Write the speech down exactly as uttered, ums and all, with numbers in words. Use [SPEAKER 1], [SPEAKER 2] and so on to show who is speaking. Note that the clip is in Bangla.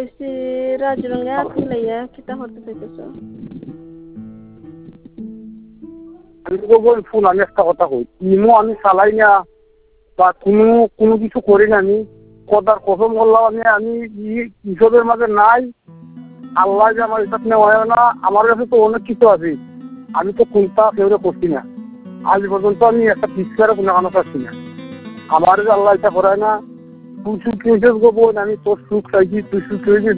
[SPEAKER 1] কইছি রাজু রঙে আছি লাইয়া কিতা করতে চাইতেছো?
[SPEAKER 2] আমি তো বল ফুল আমি একটা কথা কই ইমো আমি চালাই না বা কোনো কোনো কিছু করি না আমি কথার কসম করলাম আমি আমি ইসবের মাঝে নাই আল্লাহ যে আমার এটা নেওয়া হয় না আমার কাছে তো অনেক কিছু আছে আমি তো কোনটা কেউরে করছি না আজ পর্যন্ত আমি একটা পিসকারে কোনো কানো পাচ্ছি না আমার যে আল্লাহ এটা করায় না তুই সুখ হয়েছিস গো বোন আমি তোর সুখ চাইছি তুই সুখ হয়েছিস